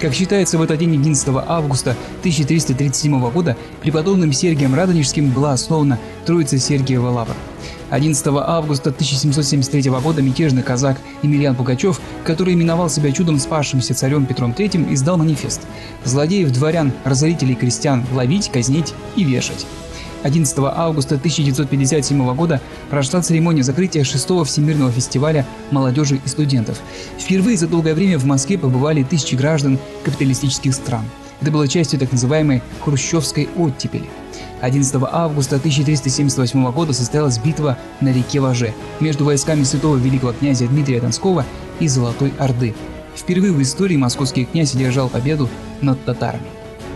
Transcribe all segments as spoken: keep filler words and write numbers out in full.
Как считается, в этот день, одиннадцатого августа тысяча триста тридцать седьмого года, преподобным Сергием Радонежским была основана Троица Сергиева Лавра. одиннадцатого августа тысяча семьсот семьдесят третьего года мятежный казак Емельян Пугачев, который именовал себя чудом спасшимся царем Петром третьим, издал манифест: злодеев, дворян, разорителей крестьян ловить, казнить и вешать. одиннадцатого августа тысяча девятьсот пятьдесят седьмого года прошла церемония закрытия шестого Всемирного фестиваля молодежи и студентов. Впервые за долгое время в Москве побывали тысячи граждан капиталистических стран. Это было частью так называемой хрущевской оттепели. одиннадцатого августа тысяча триста семьдесят восьмого года состоялась битва на реке Важе между войсками святого великого князя Дмитрия Донского и Золотой Орды. Впервые в истории московский князь одержал победу над татарами.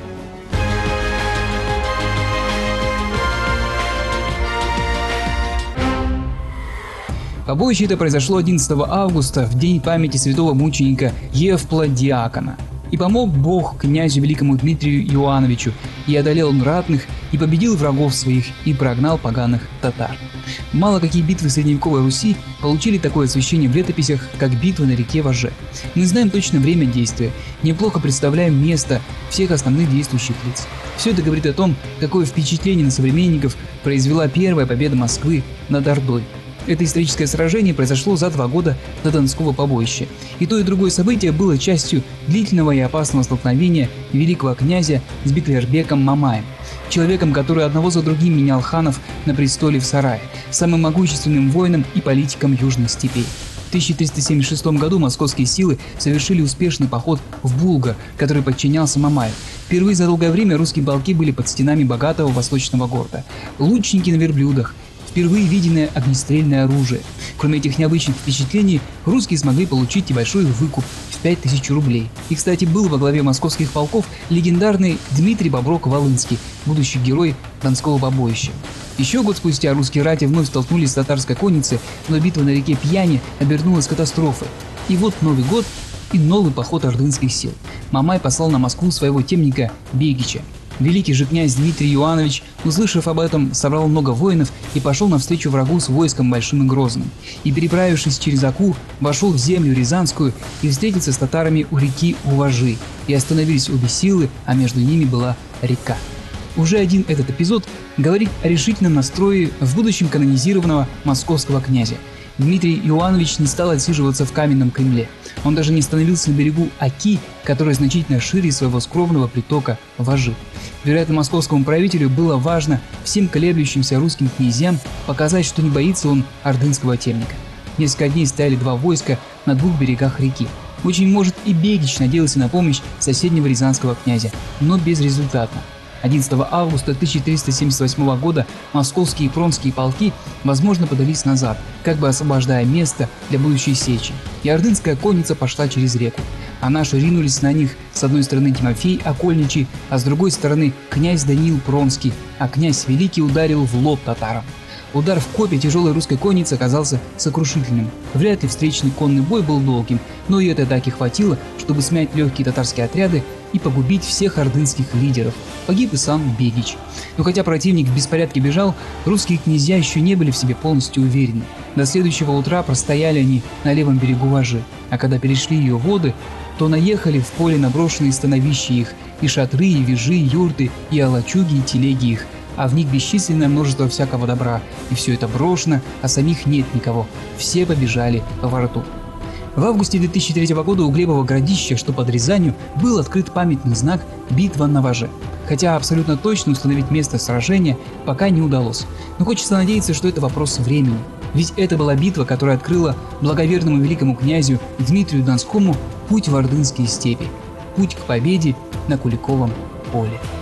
Побоище это произошло одиннадцатого августа, в день памяти святого мученика Евпла-Диакона. И помог Бог князю великому Дмитрию Иоановичу, и одолел он ратных, и победил врагов своих, и прогнал поганых татар. Мало какие битвы средневековой Руси получили такое освещение в летописях, как битва на реке Важе. Мы знаем точно время действия, неплохо представляем место всех основных действующих лиц. Все это говорит о том, какое впечатление на современников произвела первая победа Москвы над Ордой. Это историческое сражение произошло за два года до Донского побоища. И то, и другое событие было частью длительного и опасного столкновения великого князя с Беклербеком Мамаем, человеком, который одного за другим менял ханов на престоле в Сарае, самым могущественным воином и политиком Южных степей. В тысяча триста семьдесят шестом году московские силы совершили успешный поход в Булгар, который подчинялся Мамаю. Впервые за долгое время русские полки были под стенами богатого восточного города. Лучники на верблюдах, впервые виденное огнестрельное оружие. Кроме этих необычных впечатлений, русские смогли получить и большой выкуп в пять тысяч рублей. И, кстати, был во главе московских полков легендарный Дмитрий Боброк-Волынский, будущий герой Донского побоища. Еще год спустя русские рати вновь столкнулись с татарской конницей, но битва на реке Пьяни обернулась катастрофой. И вот Новый год и новый поход ордынских сил. Мамай послал на Москву своего темника Бегича. Великий же князь Дмитрий Иоанович, услышав об этом, собрал много воинов и пошел навстречу врагу с войском большим и грозным. И, переправившись через Аку, вошел в землю Рязанскую и встретился с татарами у реки Уважи. И остановились обе силы, а между ними была река. Уже один этот эпизод говорит о решительном настрое в будущем канонизированного московского князя. Дмитрий Иоанович не стал отсиживаться в каменном Кремле. Он даже не остановился на берегу Оки, которая значительно шире своего скромного притока Важи. Вероятно, московскому правителю было важно всем колеблющимся русским князьям показать, что не боится он ордынского темника. Несколько дней стояли два войска на двух берегах реки. Очень может и Бегич надеялся на помощь соседнего рязанского князя, но безрезультатно. одиннадцатого августа тысяча триста семьдесят восьмого года московские и пронские полки, возможно, подались назад, как бы освобождая место для будущей сечи, и ордынская конница пошла через реку. А наши ринулись на них, с одной стороны Тимофей Окольничий, а с другой стороны князь Даниил Пронский, а князь Великий ударил в лоб татарам. Удар в копья тяжелой русской конницы оказался сокрушительным. Вряд ли встречный конный бой был долгим, но и этой атаки хватило, чтобы смять легкие татарские отряды и погубить всех ордынских лидеров. Погиб и сам Бегич. Но хотя противник в беспорядке бежал, русские князья еще не были в себе полностью уверены. До следующего утра простояли они на левом берегу Важи, а когда перешли ее воды, то наехали в поле на брошенные становища их, и шатры, и вежи, и юрты, и алачуги, и телеги их, а в них бесчисленное множество всякого добра, и все это брошено, а самих нет никого, все побежали во рту. В августе две тысячи третьего года у Глебова городища, что под Рязанью, был открыт памятный знак «Битва на Важе». Хотя абсолютно точно установить место сражения пока не удалось. Но хочется надеяться, что это вопрос времени. Ведь это была битва, которая открыла благоверному великому князю Дмитрию Донскому путь в ордынские степи, путь к победе на Куликовом поле.